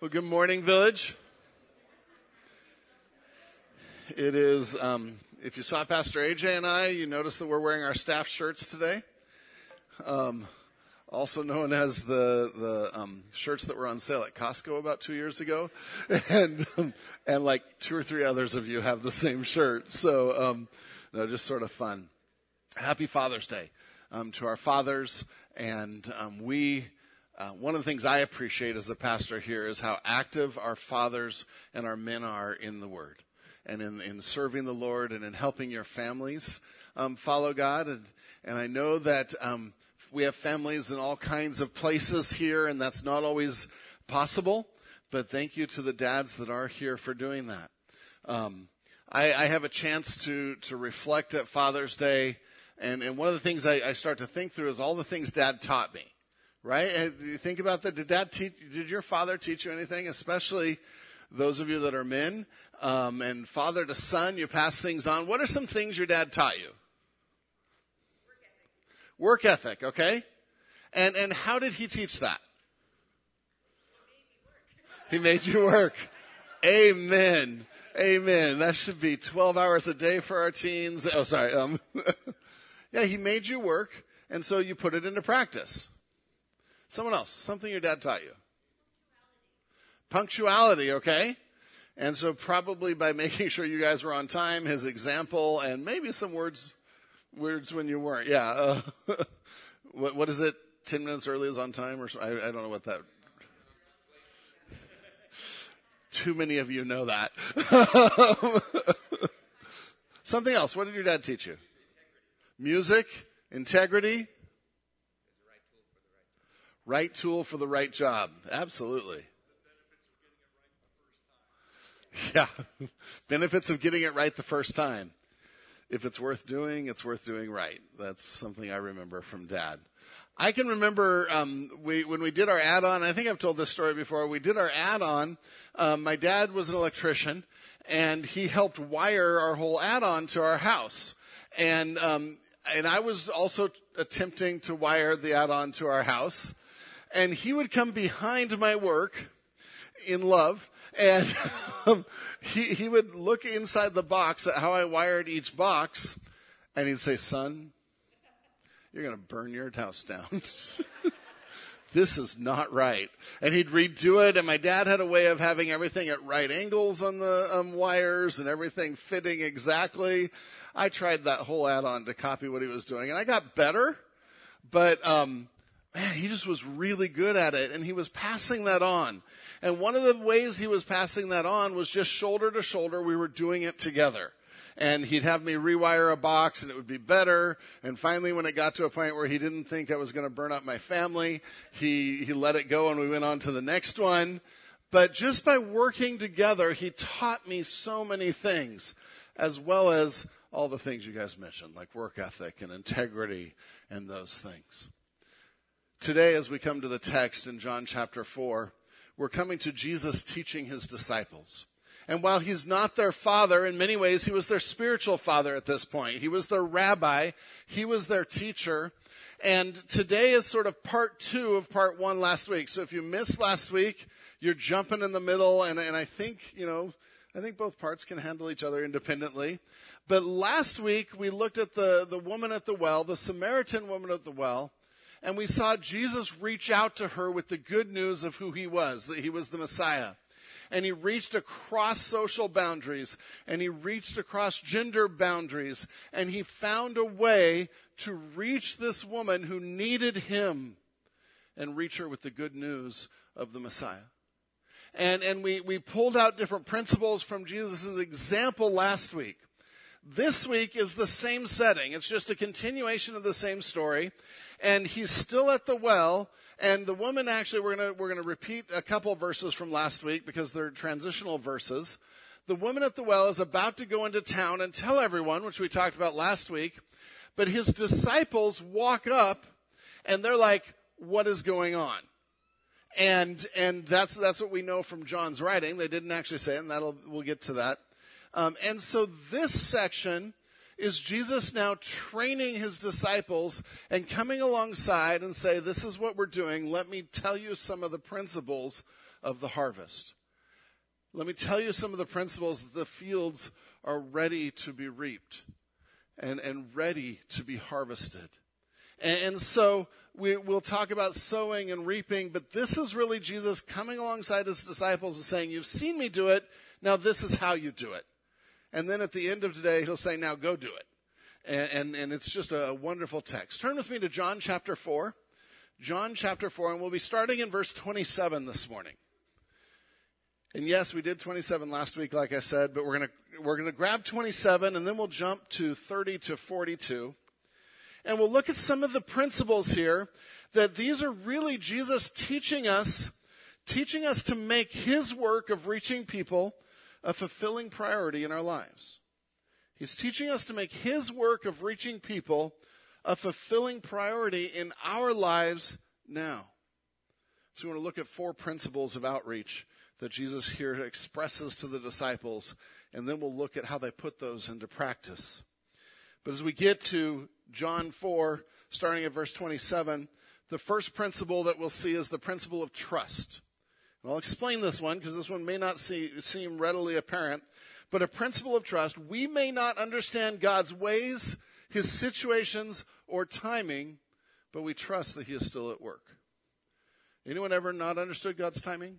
Well, good morning, Village. It is, if you saw Pastor AJ and I, you noticed that we're wearing our staff shirts today. Also known as the shirts that were on sale at Costco about 2 years ago. And like 2 or 3 others of you have the same shirt. So, just sort of fun. Happy Father's Day, to our fathers. And, one of the things I appreciate as a pastor here is how active our fathers and our men are in the Word and in serving the Lord and in helping your families follow God. And I know that we have families in all kinds of places here, and that's not always possible. But thank you to the dads that are here for doing that. I have a chance to reflect at Father's Day, and one of the things I start to think through is all the things Dad taught me. Right? You think about that. Did your father teach you anything? Especially those of you that are men, and father to son, you pass things on. What are some things your dad taught you? Work ethic, okay? And how did he teach that? He made you work. Amen. Amen. That should be 12 hours a day for our teens. Oh, sorry. Yeah, he made you work, and so you put it into practice. Someone else, something your dad taught you. Punctuality, okay? And so probably by making sure you guys were on time, his example, and maybe some words when you weren't. Yeah. What is it? 10 minutes early is on time? Or I don't know what that. Too many of you know that. Something else. What did your dad teach you? Music, integrity. Right tool for the right job. Absolutely. Yeah. Benefits of getting it right the first time. If it's worth doing, it's worth doing right. That's something I remember from Dad. I can remember when we did our add-on, I think I've told this story before, we did our add-on, my dad was an electrician, and he helped wire our whole add-on to our house. And I was also attempting to wire the add-on to our house. And he would come behind my work in love, and he would look inside the box at how I wired each box, and he'd say, "Son, you're going to burn your house down. This is not right." And he'd redo it, and my dad had a way of having everything at right angles on the wires and everything fitting exactly. I tried that whole add-on to copy what he was doing, and I got better, but man, he just was really good at it, and he was passing that on. And one of the ways he was passing that on was just shoulder to shoulder. We were doing it together. And he'd have me rewire a box, and it would be better. And finally, when it got to a point where he didn't think I was going to burn up my family, he let it go, and we went on to the next one. But just by working together, he taught me so many things, as well as all the things you guys mentioned, like work ethic and integrity and those things. Today, as we come to the text in John chapter 4, we're coming to Jesus teaching his disciples. And while he's not their father, in many ways, he was their spiritual father at this point. He was their rabbi. He was their teacher. And today is sort of part 2 of part 1 last week. So if you missed last week, you're jumping in the middle. And I think, I think both parts can handle each other independently. But last week, we looked at the woman at the well, the Samaritan woman at the well. And we saw Jesus reach out to her with the good news of who he was, that he was the Messiah. And he reached across social boundaries, and he reached across gender boundaries, and he found a way to reach this woman who needed him and reach her with the good news of the Messiah. And we pulled out different principles from Jesus' example last week. This week is the same setting. It's just a continuation of the same story. And he's still at the well, and the woman actually, we're gonna repeat a couple verses from last week because they're transitional verses. The woman at the well is about to go into town and tell everyone, which we talked about last week, but his disciples walk up, and they're like, "What is going on?" And that's what we know from John's writing. They didn't actually say it, and we'll get to that. And so this section is Jesus now training his disciples and coming alongside and say, "This is what we're doing. Let me tell you some of the principles of the harvest. Let me tell you some of the principles. The fields are ready to be reaped and ready to be harvested. And so we'll talk about sowing and reaping, but this is really Jesus coming alongside his disciples and saying, you've seen me do it, now this is how you do it. And then at the end of today, he'll say, now go do it. And it's just a wonderful text. Turn with me to John chapter 4. John chapter 4, and we'll be starting in verse 27 this morning. And yes, we did 27 last week, like I said, but we're gonna grab 27, and then we'll jump to 30 to 42. And we'll look at some of the principles here, that these are really Jesus teaching us to make his work of reaching people a fulfilling priority in our lives. He's teaching us to make his work of reaching people a fulfilling priority in our lives now. So we want to look at 4 principles of outreach that Jesus here expresses to the disciples, and then we'll look at how they put those into practice. But as we get to John 4, starting at verse 27, the first principle that we'll see is the principle of trust. And I'll explain this one because this one may not seem readily apparent, but a principle of trust. We may not understand God's ways, his situations, or timing, but we trust that he is still at work. Anyone ever not understood God's timing?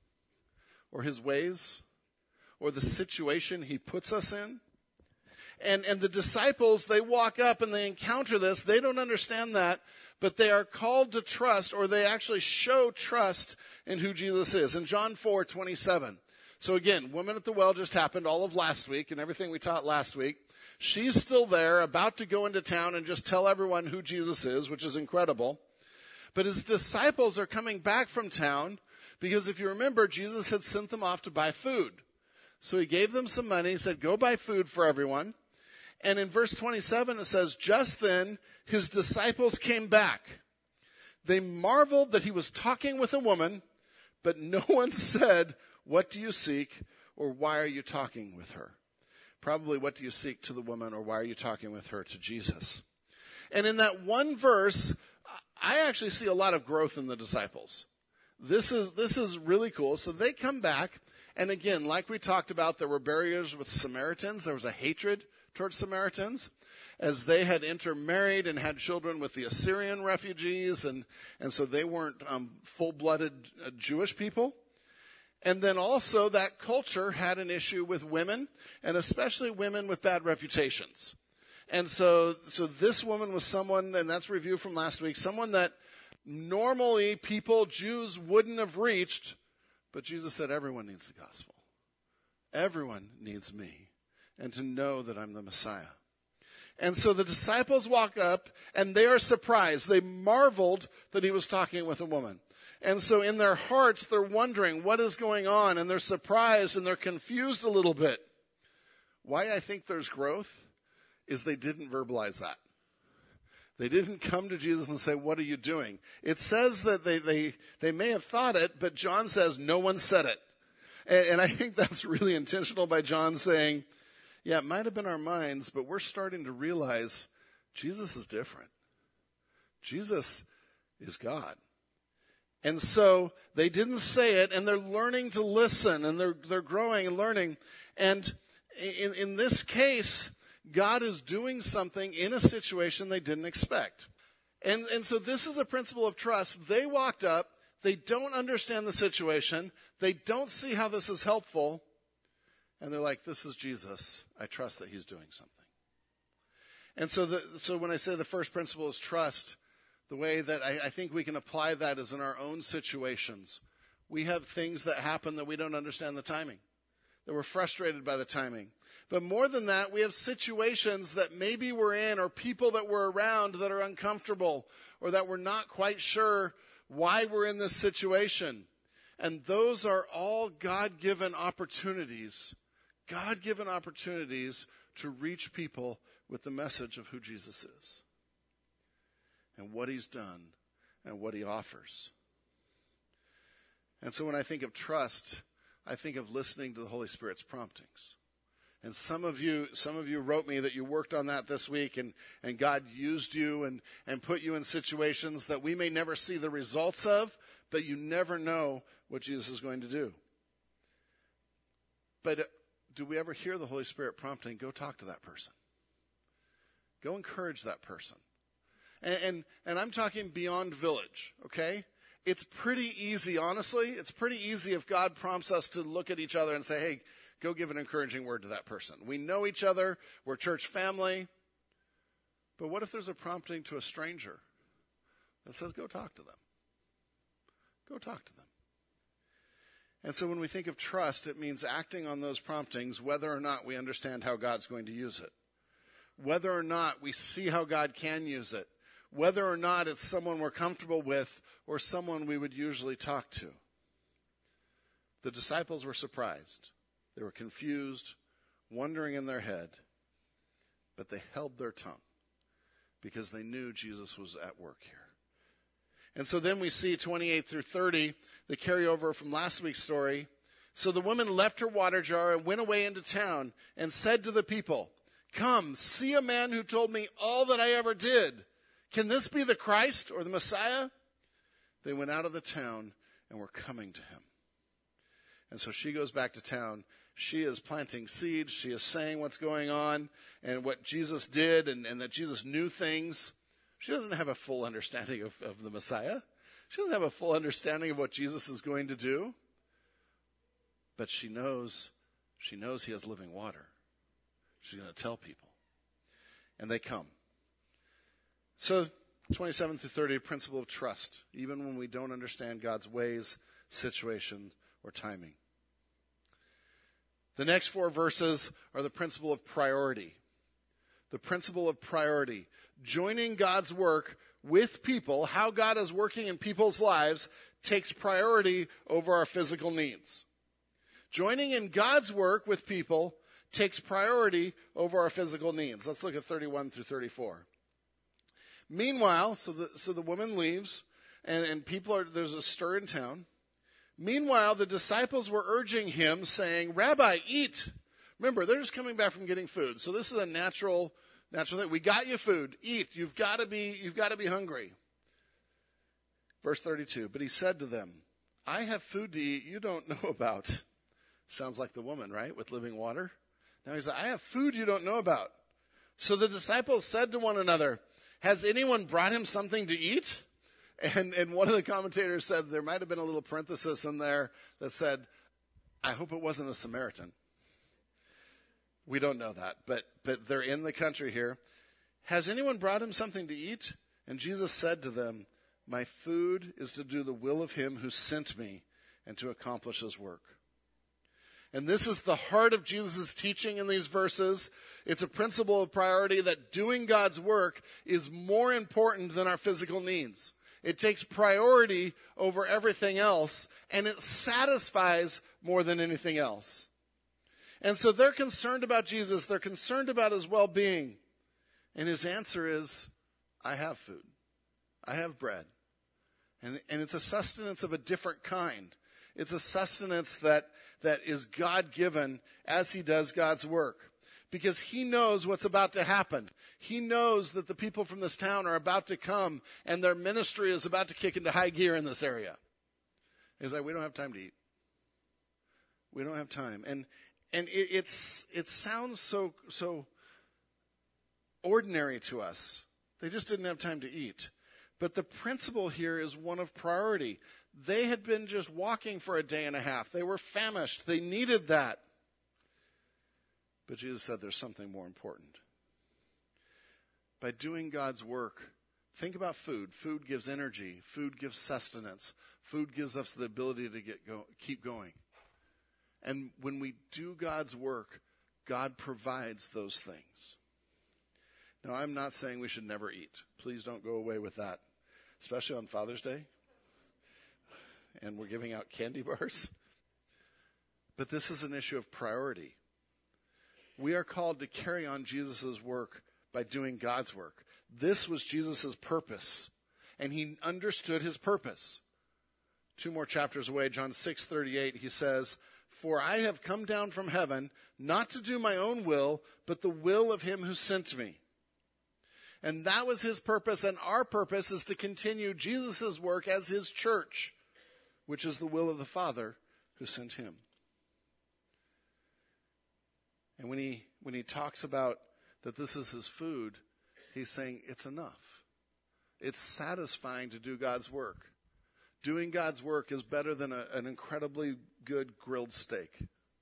Or his ways? Or the situation he puts us in? And the disciples, they walk up and they encounter this. They don't understand that, but they are called to trust, or they actually show trust in who Jesus is. In John 4:27. So again, woman at the well just happened all of last week and everything we taught last week. She's still there, about to go into town and just tell everyone who Jesus is, which is incredible. But his disciples are coming back from town because if you remember, Jesus had sent them off to buy food. So he gave them some money, said, go buy food for everyone. And in verse 27, it says, just then his disciples came back. They marveled that he was talking with a woman, but no one said, what do you seek, or why are you talking with her? Probably, what do you seek to the woman, or why are you talking with her to Jesus? And in that one verse, I actually see a lot of growth in the disciples. This is really cool. So they come back, and again, like we talked about, there were barriers with Samaritans. There was a hatred towards Samaritans, as they had intermarried and had children with the Assyrian refugees, and so they weren't full-blooded Jewish people. And then also that culture had an issue with women, and especially women with bad reputations. And so this woman was someone, and that's a review from last week, someone that normally people, Jews, wouldn't have reached, but Jesus said everyone needs the gospel. Everyone needs me, and to know that I'm the Messiah. And so the disciples walk up, and they are surprised. They marveled that he was talking with a woman. And so in their hearts, they're wondering what is going on, and they're surprised, and they're confused a little bit. Why I think there's growth is they didn't verbalize that. They didn't come to Jesus and say, what are you doing? It says that they may have thought it, but John says no one said it. And I think that's really intentional by John saying, yeah, it might have been our minds, but we're starting to realize Jesus is different. Jesus is God. And so they didn't say it, and they're learning to listen, and they're growing and learning. And in this case, God is doing something in a situation they didn't expect. And so this is a principle of trust. They walked up. They don't understand the situation. They don't see how this is helpful. And they're like, this is Jesus. I trust that he's doing something. And so when I say the first principle is trust, the way that I think we can apply that is in our own situations. We have things that happen that we don't understand the timing, that we're frustrated by the timing. But more than that, we have situations that maybe we're in, or people that we're around that are uncomfortable, or that we're not quite sure why we're in this situation. And those are all God-given opportunities to reach people with the message of who Jesus is and what he's done and what he offers. And so when I think of trust, I think of listening to the Holy Spirit's promptings. And some of you wrote me that you worked on that this week, and God used you and put you in situations that we may never see the results of, but you never know what Jesus is going to do. But do we ever hear the Holy Spirit prompting, go talk to that person? Go encourage that person. And I'm talking beyond village, okay? It's pretty easy, honestly. It's pretty easy if God prompts us to look at each other and say, hey, go give an encouraging word to that person. We know each other. We're church family. But what if there's a prompting to a stranger that says, go talk to them? Go talk to them. And so when we think of trust, it means acting on those promptings, whether or not we understand how God's going to use it. Whether or not we see how God can use it. Whether or not it's someone we're comfortable with or someone we would usually talk to. The disciples were surprised. They were confused, wondering in their head, but they held their tongue because they knew Jesus was at work here. And so then we see 28 through 30, the carryover from last week's story. So the woman left her water jar and went away into town and said to the people, come, see a man who told me all that I ever did. Can this be the Christ or the Messiah? They went out of the town and were coming to him. And so she goes back to town. She is planting seeds. She is saying what's going on and what Jesus did and that Jesus knew things. She doesn't have a full understanding of the Messiah. She doesn't have a full understanding of what Jesus is going to do. But she knows he has living water. She's going to tell people. And they come. So 27 through 30, principle of trust, even when we don't understand God's ways, situation, or timing. The next 4 verses are the principle of priority. The principle of priority. Joining God's work with people, how God is working in people's lives, takes priority over our physical needs. Joining in God's work with people takes priority over our physical needs. Let's look at 31 through 34. Meanwhile, so the woman leaves, and there's a stir in town. Meanwhile, the disciples were urging him, saying, Rabbi, eat. Remember, they're just coming back from getting food. So this is a natural thing. We got you food. Eat. You've got to be hungry. Verse 32, but he said to them, I have food to eat you don't know about. Sounds like the woman, right, with living water. Now he said, I have food you don't know about. So the disciples said to one another, has anyone brought him something to eat? And one of the commentators said there might have been a little parenthesis in there that said, I hope it wasn't a Samaritan. We don't know that, but they're in the country here. Has anyone brought him something to eat? And Jesus said to them, my food is to do the will of him who sent me and to accomplish his work. And this is the heart of Jesus' teaching in these verses. It's a principle of priority that doing God's work is more important than our physical needs. It takes priority over everything else, and it satisfies more than anything else. And so they're concerned about Jesus. They're concerned about his well-being. And his answer is, I have food. I have bread. And it's a sustenance of a different kind. It's a sustenance that is God-given as he does God's work. Because he knows what's about to happen. He knows that the people from this town are about to come and their ministry is about to kick into high gear in this area. He's like, we don't have time to eat. We don't have time. And it sounds so ordinary to us. They just didn't have time to eat. But the principle here is one of priority. They had been just walking for a day and a half. They were famished. They needed that. But Jesus said there's something more important. By doing God's work, think about food. Food gives energy. Food gives sustenance. Food gives us the ability to keep going. And when we do God's work, God provides those things. Now, I'm not saying we should never eat. Please don't go away with that, especially on Father's Day. And we're giving out candy bars. But this is an issue of priority. We are called to carry on Jesus' work by doing God's work. This was Jesus' purpose, and he understood his purpose, 2 more chapters away, John 6:38, he says, "For I have come down from heaven, not to do my own will, but the will of him who sent me." And that was his purpose, and our purpose is to continue Jesus' work as his church, which is the will of the Father who sent him. And when he talks about that this is his food, he's saying it's enough. It's satisfying to do God's work. Doing God's work is better than an incredibly good grilled steak.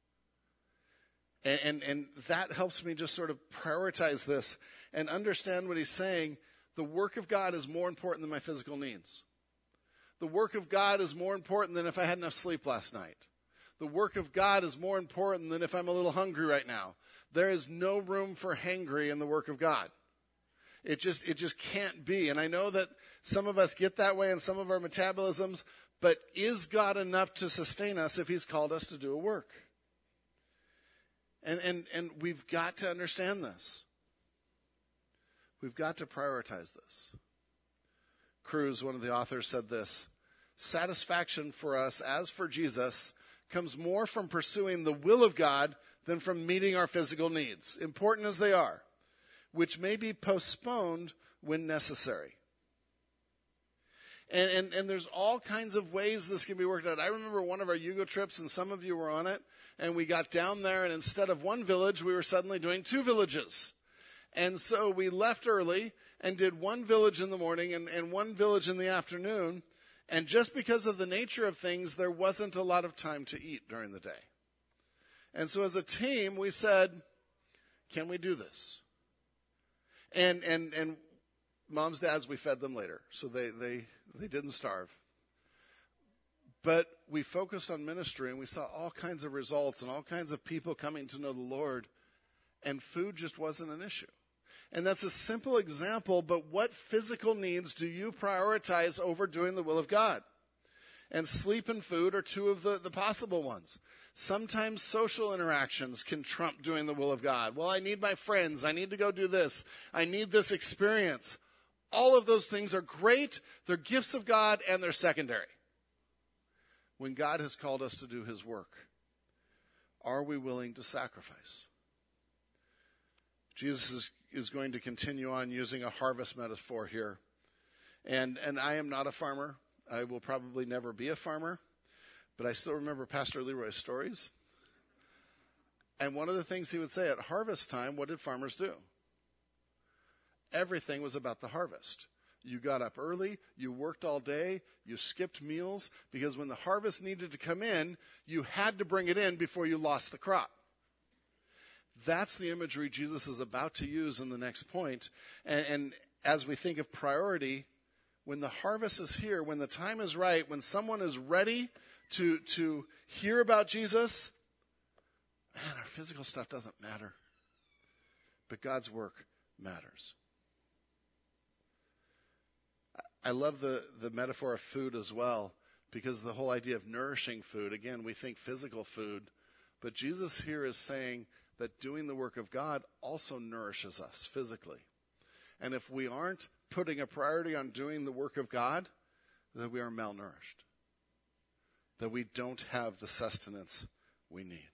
And that helps me just sort of prioritize this and understand what he's saying. The work of God is more important than my physical needs. The work of God is more important than if I had enough sleep last night. The work of God is more important than if I'm a little hungry right now. There is no room for hangry in the work of God. It just can't be. And I know that some of us get that way in some of our metabolisms, but is God enough to sustain us if he's called us to do a work? And we've got to understand this. We've got to prioritize this. Cruz, one of the authors, said this: "Satisfaction for us, as for Jesus, comes more from pursuing the will of God than from meeting our physical needs, important as they are, which may be postponed when necessary." And there's all kinds of ways this can be worked out. I remember one of our Yugo trips, and some of you were on it, and we got down there, and instead of one village, we were suddenly doing 2 villages. And so we left early and did 1 village in the morning and 1 village in the afternoon. And just because of the nature of things, there wasn't a lot of time to eat during the day. And so as a team, we said, can we do this? And moms, dads, we fed them later, so they didn't starve. But we focused on ministry, and we saw all kinds of results and all kinds of people coming to know the Lord, and food just wasn't an issue. And that's a simple example, but what physical needs do you prioritize over doing the will of God? And sleep and food are 2 of the possible ones. Sometimes social interactions can trump doing the will of God. Well, I need my friends. I need to go do this. I need this experience. All of those things are great. They're gifts of God, and they're secondary. When God has called us to do his work, are we willing to sacrifice? Jesus is going to continue on using a harvest metaphor here. And I am not a farmer. I will probably never be a farmer. But I still remember Pastor Leroy's stories. And one of the things he would say at harvest time, what did farmers do? Everything was about the harvest. You got up early, you worked all day, you skipped meals, because when the harvest needed to come in, you had to bring it in before you lost the crop. That's the imagery Jesus is about to use in the next point. And as we think of priority, when the harvest is here, when the time is right, when someone is ready to hear about Jesus, man, our physical stuff doesn't matter. But God's work matters. I love the metaphor of food as well, because the whole idea of nourishing food, again, we think physical food, but Jesus here is saying that doing the work of God also nourishes us physically. And if we aren't putting a priority on doing the work of God, then we are malnourished, that we don't have the sustenance we need.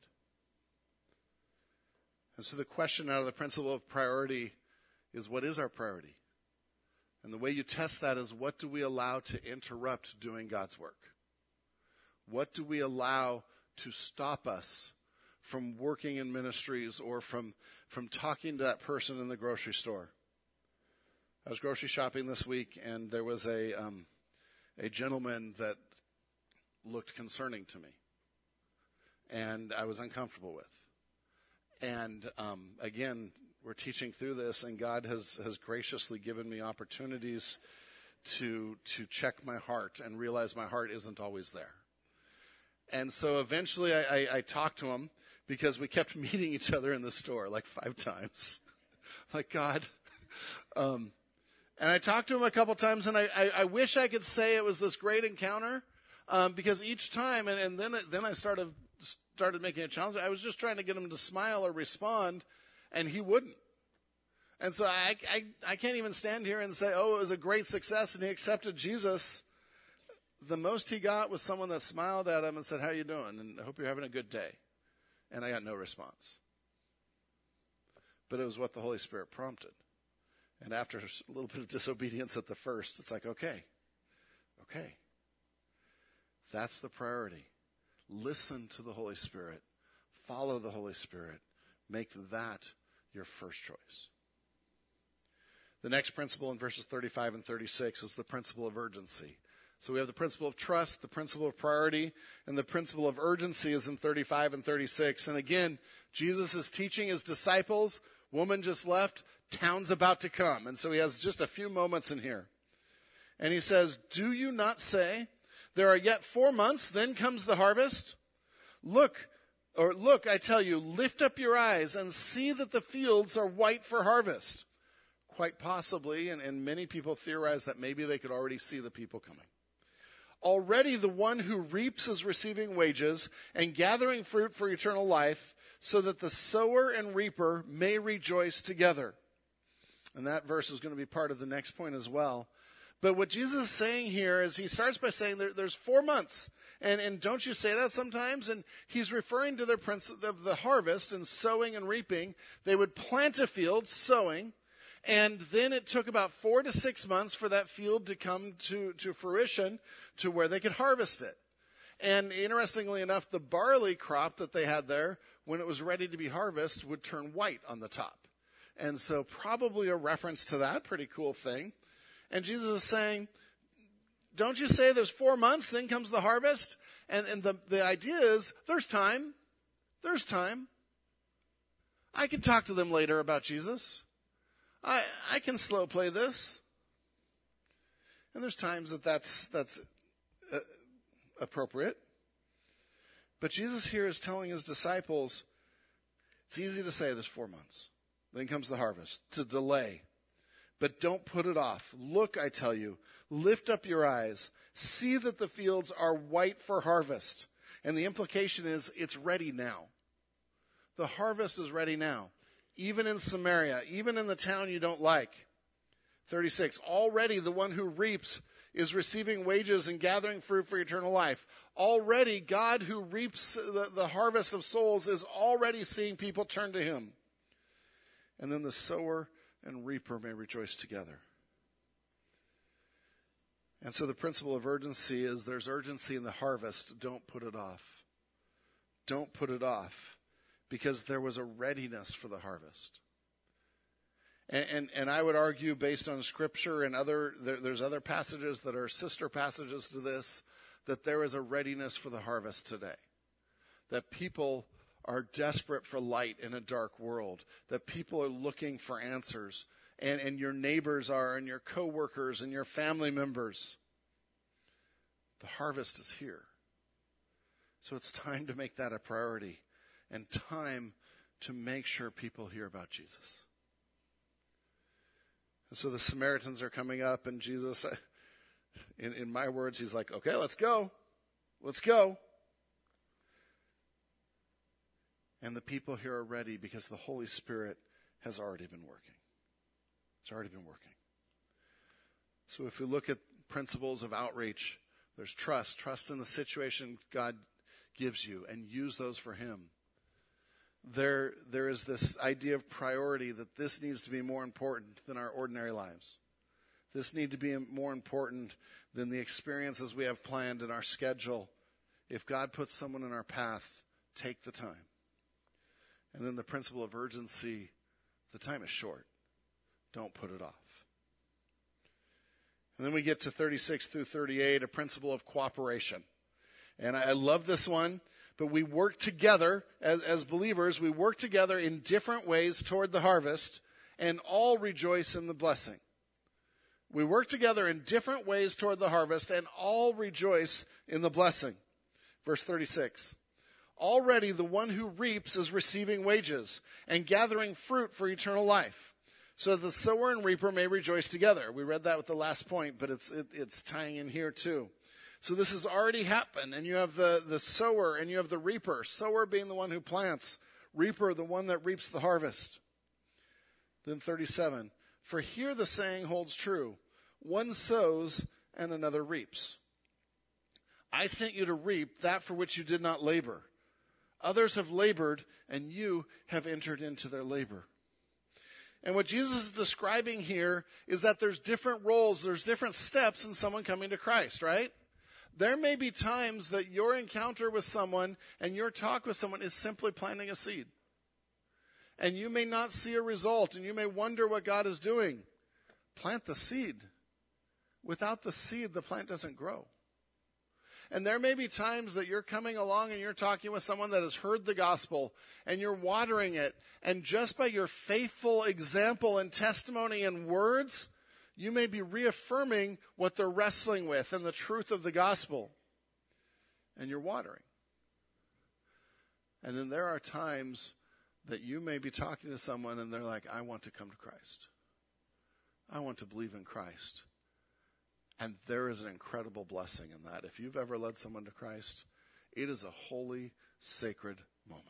And so the question out of the principle of priority is, what is our priority? And the way you test that is, what do we allow to interrupt doing God's work? What do we allow to stop us from working in ministries or from talking to that person in the grocery store? I was grocery shopping this week, and there was a gentleman that looked concerning to me, and I was uncomfortable with. And again, we're teaching through this, and God has graciously given me opportunities to check my heart and realize my heart isn't always there. And so eventually I talked to him, because we kept meeting each other in the store like 5 times. Like, God. And I talked to him a couple times, and I wish I could say it was this great encounter, because each time, and then I started making a challenge. I was just trying to get him to smile or respond, and he wouldn't. And so I can't even stand here and say, oh, it was a great success and he accepted Jesus. the most he got was someone that smiled at him and said, "How you doing? And I hope you're having a good day." And I got no response. But it was what the Holy Spirit prompted. And after a little bit of disobedience at the first, it's like, okay. That's the priority. Listen to the Holy Spirit. Follow the Holy Spirit. Make that your first choice. The next principle in verses 35 and 36 is the principle of urgency. So we have the principle of trust, the principle of priority, and the principle of urgency is in 35 and 36. And again, Jesus is teaching his disciples. Woman just left. Town's about to come. And so he has just a few moments in here. And he says, "Do you not say, there are yet 4 months, then comes the harvest? Look, I tell you, lift up your eyes and see that the fields are white for harvest." Quite possibly, and many people theorize that maybe they could already see the people coming. "Already the one who reaps is receiving wages and gathering fruit for eternal life, so that the sower and reaper may rejoice together." And that verse is going to be part of the next point as well. But what Jesus is saying here is he starts by saying there's 4 months. And don't you say that sometimes? And he's referring to their principle of the harvest and sowing and reaping. They would plant a field, sowing, and then it took about 4 to 6 months for that field to come to fruition to where they could harvest it. And interestingly enough, the barley crop that they had there, when it was ready to be harvested, would turn white on the top. And so probably a reference to that, pretty cool thing. And Jesus is saying, don't you say there's 4 months, then comes the harvest? And the idea is, there's time. There's time. I can talk to them later about Jesus. I can slow play this. And there's times that's appropriate. But Jesus here is telling his disciples, it's easy to say there's 4 months. Then comes the harvest, to delay. But don't put it off. Look, I tell you, lift up your eyes. See that the fields are white for harvest. And the implication is it's ready now. The harvest is ready now. Even in Samaria, even in the town you don't like. 36, already the one who reaps is receiving wages and gathering fruit for eternal life. Already God who reaps the harvest of souls is already seeing people turn to him. And then the sower and reaper may rejoice together. And so the principle of urgency is there's urgency in the harvest. Don't put it off. Don't put it off. Because there was a readiness for the harvest. And I would argue based on Scripture and there's other passages that are sister passages to this, that there is a readiness for the harvest today. That people are desperate for light in a dark world. That people are looking for answers. And your neighbors are, and your coworkers, and your family members. The harvest is here. So it's time to make that a priority. And time to make sure people hear about Jesus. And so the Samaritans are coming up, and Jesus, in my words, he's like, okay, let's go. Let's go. And the people here are ready because the Holy Spirit has already been working. It's already been working. So if we look at principles of outreach, there's trust in the situation God gives you, and use those for him. There is this idea of priority, that this needs to be more important than our ordinary lives. This needs to be more important than the experiences we have planned in our schedule. If God puts someone in our path, take the time. And then the principle of urgency, the time is short. Don't put it off. And then we get to 36 through 38, a principle of cooperation. And I love this one. But we work together, as believers, we work together in different ways toward the harvest, and all rejoice in the blessing. We work together in different ways toward the harvest, and all rejoice in the blessing. Verse 36. Already the one who reaps is receiving wages, and gathering fruit for eternal life, so that the sower and reaper may rejoice together. We read that with the last point, but it's tying in here too. So this has already happened, and you have the sower and you have the reaper. Sower being the one who plants, reaper the one that reaps the harvest. Then 37, for here the saying holds true, one sows and another reaps. I sent you to reap that for which you did not labor. Others have labored, and you have entered into their labor. And what Jesus is describing here is that there's different roles, there's different steps in someone coming to Christ, right? There may be times that your encounter with someone and your talk with someone is simply planting a seed. And you may not see a result, and you may wonder what God is doing. Plant the seed. Without the seed, the plant doesn't grow. And there may be times that you're coming along and you're talking with someone that has heard the gospel and you're watering it. And just by your faithful example and testimony and words, you may be reaffirming what they're wrestling with and the truth of the gospel. And you're watering. And then there are times that you may be talking to someone and they're like, I want to come to Christ. I want to believe in Christ. And there is an incredible blessing in that. If you've ever led someone to Christ, it is a holy, sacred moment.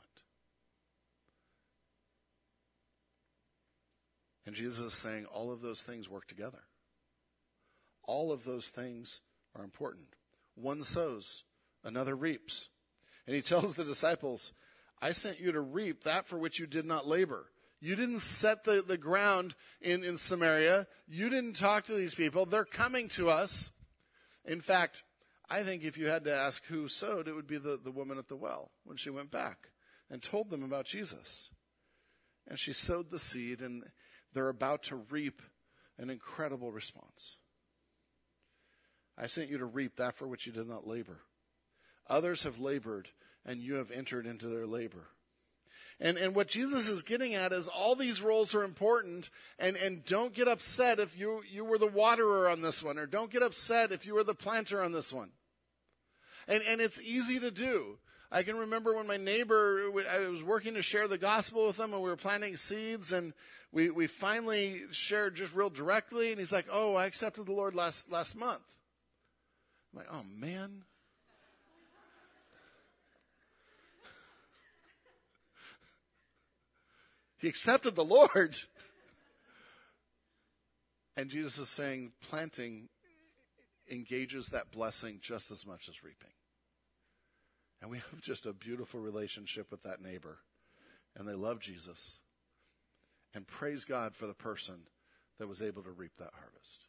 And Jesus is saying all of those things work together. All of those things are important. One sows, another reaps. And he tells the disciples, I sent you to reap that for which you did not labor. You didn't set the ground in Samaria. You didn't talk to these people. They're coming to us. In fact, I think if you had to ask who sowed, it would be the woman at the well when she went back and told them about Jesus. And she sowed the seed, and they're about to reap an incredible response. I sent you to reap that for which you did not labor. Others have labored, and you have entered into their labor. And what Jesus is getting at is all these roles are important, and don't get upset if you were the waterer on this one, or don't get upset if you were the planter on this one. And it's easy to do. I can remember when my neighbor, I was working to share the gospel with him, and we were planting seeds, and we finally shared just real directly, and he's like, oh, I accepted the Lord last month. I'm like, oh, man. He accepted the Lord. And Jesus is saying planting engages that blessing just as much as reaping. And we have just a beautiful relationship with that neighbor. And they love Jesus. And praise God for the person that was able to reap that harvest.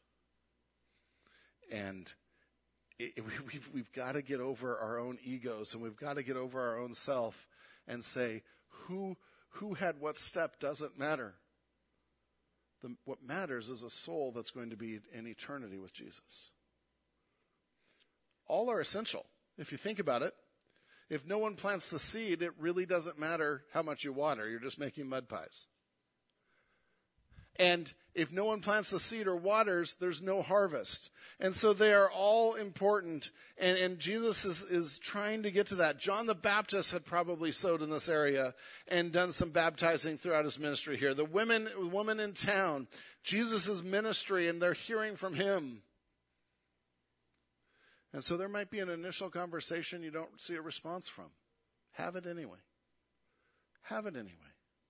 And we've got to get over our own egos, and we've got to get over our own self and say, who had what step doesn't matter. What matters is a soul that's going to be in eternity with Jesus. All are essential. If you think about it, if no one plants the seed, it really doesn't matter how much you water. You're just making mud pies. And if no one plants the seed or waters, there's no harvest. And so they are all important. And Jesus is trying to get to that. John the Baptist had probably sowed in this area and done some baptizing throughout his ministry here. The woman in town, Jesus' ministry, and they're hearing from him. And so there might be an initial conversation you don't see a response from. Have it anyway. Have it anyway.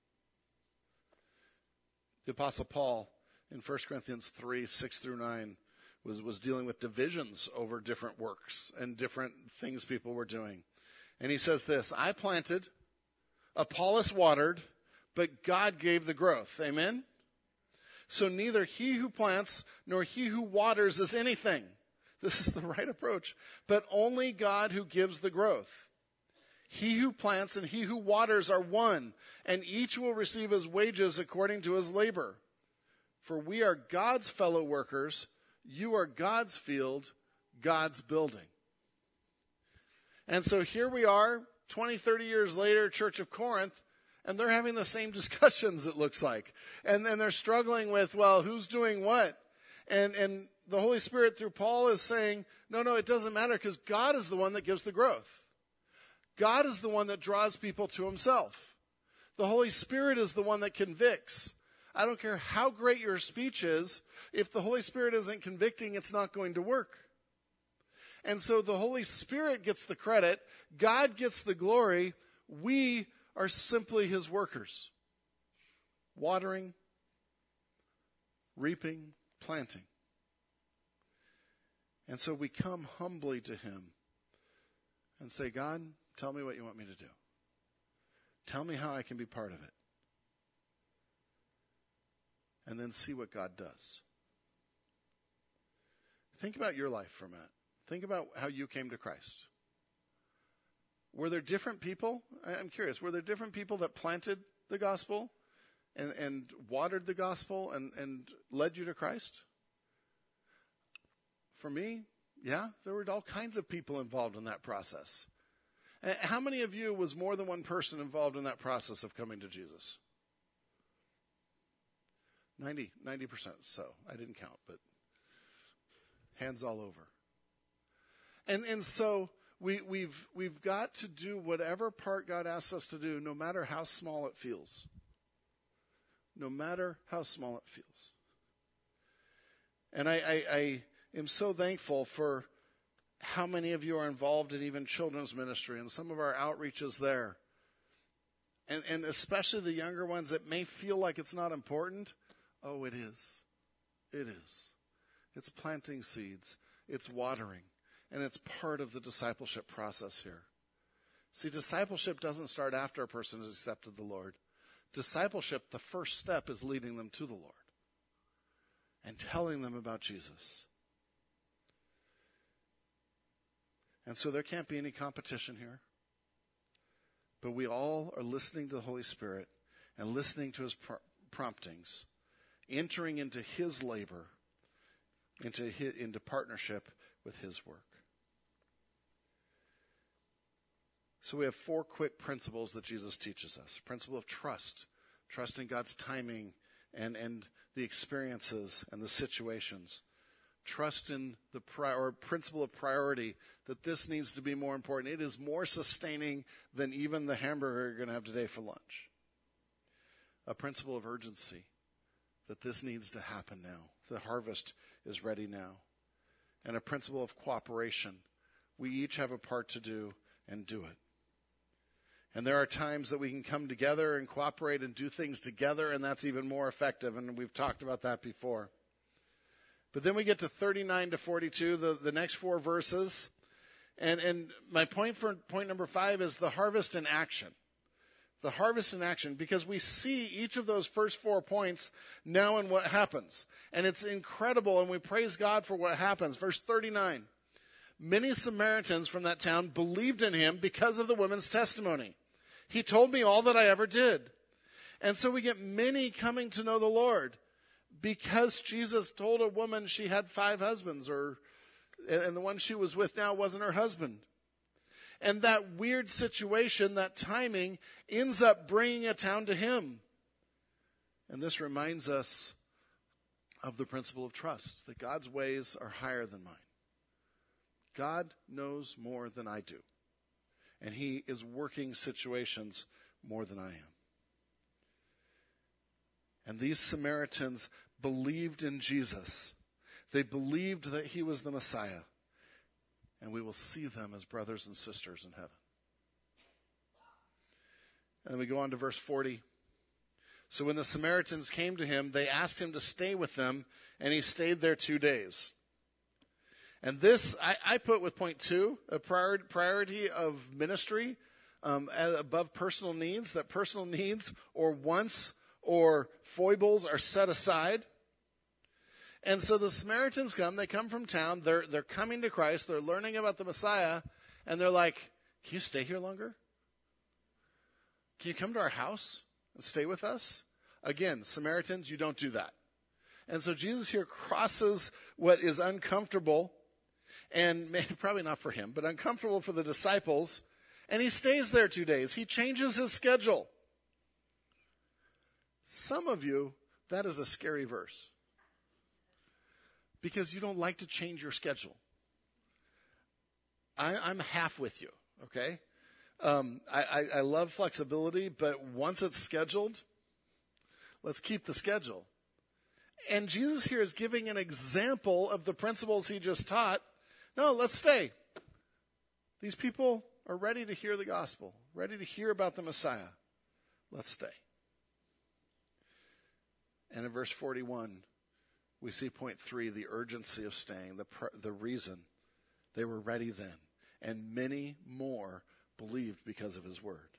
The Apostle Paul in 1 Corinthians 3, 6 through 9 was dealing with divisions over different works and different things people were doing. And he says this, I planted, Apollos watered, but God gave the growth. Amen? So neither he who plants nor he who waters is anything. This is the right approach. But only God who gives the growth. He who plants and he who waters are one, and each will receive his wages according to his labor. For we are God's fellow workers. You are God's field, God's building. And so here we are, 20, 30 years later, Church of Corinth, and they're having the same discussions, it looks like. And then they're struggling with, well, who's doing what? And the Holy Spirit through Paul is saying, no, it doesn't matter because God is the one that gives the growth. God is the one that draws people to himself. The Holy Spirit is the one that convicts. I don't care how great your speech is. If the Holy Spirit isn't convicting, it's not going to work. And so the Holy Spirit gets the credit. God gets the glory. We are simply his workers. Watering, reaping, planting. And so we come humbly to him and say, God, tell me what you want me to do. Tell me how I can be part of it. And then see what God does. Think about your life for a minute. Think about how you came to Christ. Were there different people? I'm curious. Were there different people that planted the gospel and watered the gospel and led you to Christ? For me, yeah, there were all kinds of people involved in that process. How many of you was more than one person involved in that process of coming to Jesus? 90%. So I didn't count, but hands all over. And so we've got to do whatever part God asks us to do, no matter how small it feels. No matter how small it feels. And I am so thankful for how many of you are involved in even children's ministry and some of our outreaches there. And especially the younger ones that may feel like it's not important. Oh, it is. It is. It's planting seeds. It's watering. And it's part of the discipleship process here. See, discipleship doesn't start after a person has accepted the Lord. Discipleship, the first step is leading them to the Lord and telling them about Jesus. And so there can't be any competition here. But we all are listening to the Holy Spirit and listening to his promptings, entering into his labor, into partnership with his work. So we have 4 quick principles that Jesus teaches us. Principle of trust, trusting God's timing and the experiences and the situations. Trust in the principle of priority, that this needs to be more important. It is more sustaining than even the hamburger you're going to have today for lunch. A principle of urgency, that this needs to happen now. The harvest is ready now. And a principle of cooperation. We each have a part to do and do it. And there are times that we can come together and cooperate and do things together, and that's even more effective, and we've talked about that before. But then we get to 39 to 42, the next 4 verses. And my point for point number 5 is the harvest in action. The harvest in action, because we see each of those first 4 points now in what happens. And it's incredible, and we praise God for what happens. Verse 39, many Samaritans from that town believed in him because of the woman's testimony. He told me all that I ever did. And so we get many coming to know the Lord because Jesus told a woman she had 5 husbands, and the one she was with now wasn't her husband. And that weird situation, that timing, ends up bringing a town to him. And this reminds us of the principle of trust, that God's ways are higher than mine. God knows more than I do. And he is working situations more than I am. And these Samaritans believed in Jesus. They believed that he was the Messiah. And we will see them as brothers and sisters in heaven. And then we go on to verse 40. So when the Samaritans came to him, they asked him to stay with them, and he stayed there 2 days. And this, I put with point 2, a priority of ministry above personal needs, that personal needs or wants or foibles are set aside. And so the Samaritans come, they come from town, they're coming to Christ, they're learning about the Messiah, and they're like, can you stay here longer? Can you come to our house and stay with us? Again, Samaritans, you don't do that. And so Jesus here crosses what is uncomfortable, and probably not for him, but uncomfortable for the disciples, and he stays there 2 days. He changes his schedule. Some of you, that is a scary verse, because you don't like to change your schedule. I'm half with you, okay? I love flexibility, but once it's scheduled, let's keep the schedule. And Jesus here is giving an example of the principles he just taught. No, let's stay. These people are ready to hear the gospel, ready to hear about the Messiah. Let's stay. And in verse 41, we see point 3, the urgency of staying, the reason. They were ready then. and many more believed because of his word.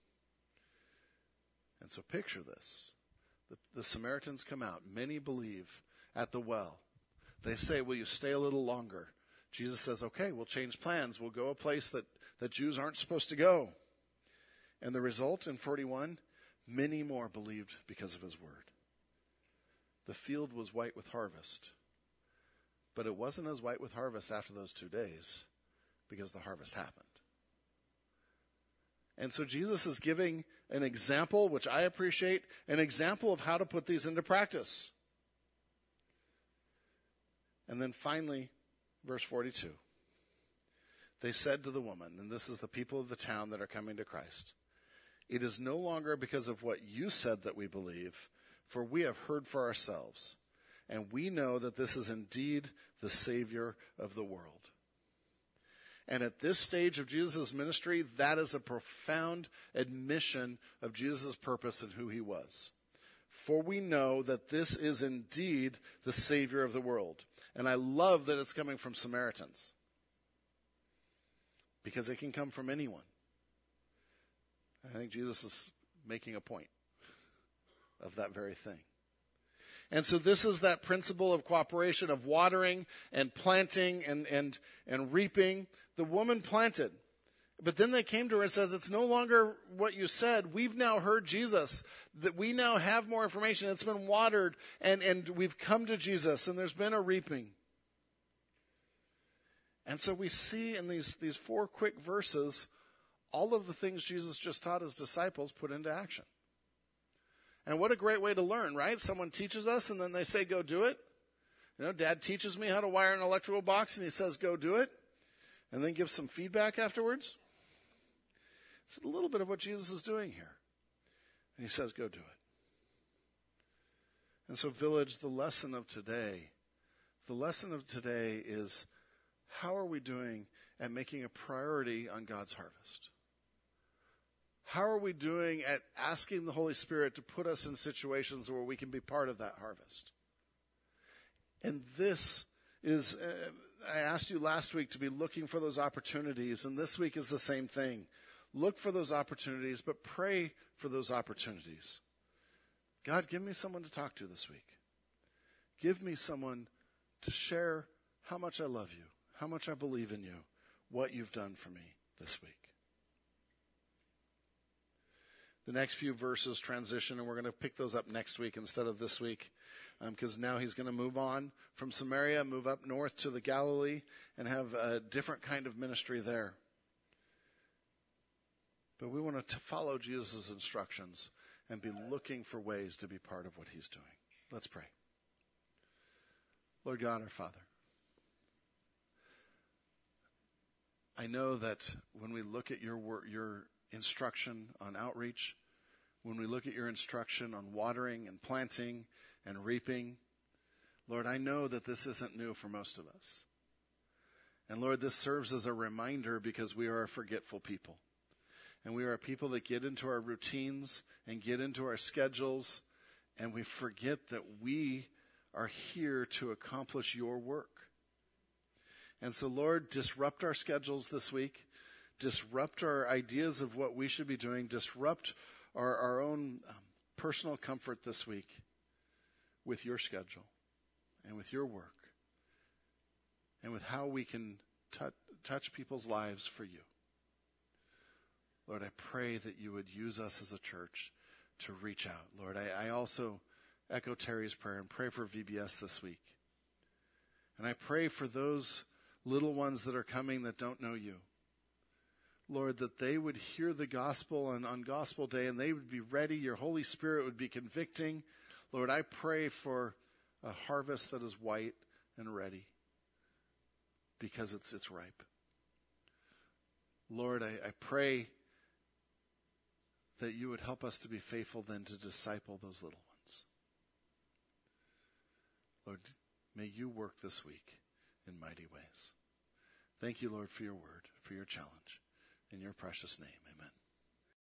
And so picture this. The Samaritans come out. Many believe at the well. They say, will you stay a little longer? Jesus says, okay, we'll change plans. We'll go a place that Jews aren't supposed to go. And the result in 41, many more believed because of his word. The field was white with harvest. But it wasn't as white with harvest after those 2 days because the harvest happened. And so Jesus is giving an example, which I appreciate, an example of how to put these into practice. And then finally, verse 42. They said to the woman, and this is the people of the town that are coming to Christ, it is no longer because of what you said that we believe, for we have heard for ourselves, and we know that this is indeed the Savior of the world. And at this stage of Jesus' ministry, that is a profound admission of Jesus' purpose and who he was. For we know that this is indeed the Savior of the world. And I love that it's coming from Samaritans, because it can come from anyone. I think Jesus is making a point of that very thing. And so this is that principle of cooperation, of watering and planting and reaping. The woman planted. But then they came to her and says, it's no longer what you said. We've now heard Jesus. That we now have more information. It's been watered and we've come to Jesus and there's been a reaping. And so we see in these 4 quick verses all of the things Jesus just taught his disciples put into action. And what a great way to learn, right? Someone teaches us and then they say, go do it. You know, Dad teaches me how to wire an electrical box and he says, go do it. And then gives some feedback afterwards. It's a little bit of what Jesus is doing here. And he says, go do it. And so, Village, the lesson of today is, how are we doing at making a priority on God's harvest? How are we doing at asking the Holy Spirit to put us in situations where we can be part of that harvest? And this is, I asked you last week to be looking for those opportunities, and this week is the same thing. Look for those opportunities, but pray for those opportunities. God, give me someone to talk to this week. Give me someone to share how much I love you, how much I believe in you, what you've done for me this week. The next few verses transition, and we're going to pick those up next week instead of this week, because now he's going to move on from Samaria, move up north to the Galilee, and have a different kind of ministry there. But we want to follow Jesus' instructions and be looking for ways to be part of what he's doing. Let's pray. Lord God, our Father, I know that when we look at your instruction on outreach, when we look at your instruction on watering and planting and reaping, Lord, I know that this isn't new for most of us. And Lord, this serves as a reminder because we are a forgetful people. And we are a people that get into our routines and get into our schedules, and we forget that we are here to accomplish your work. And so, Lord, disrupt our schedules this week. Disrupt our ideas of what we should be doing. Disrupt our own personal comfort this week with your schedule and with your work and with how we can touch people's lives for you. Lord, I pray that you would use us as a church to reach out. Lord, I also echo Terry's prayer and pray for VBS this week. And I pray for those little ones that are coming that don't know you. Lord, that they would hear the gospel on Gospel Day and they would be ready. Your Holy Spirit would be convicting. Lord, I pray for a harvest that is white and ready because it's ripe. Lord, I pray that you would help us to be faithful then to disciple those little ones. Lord, may you work this week in mighty ways. Thank you, Lord, for your word, for your challenge. In your precious name, amen.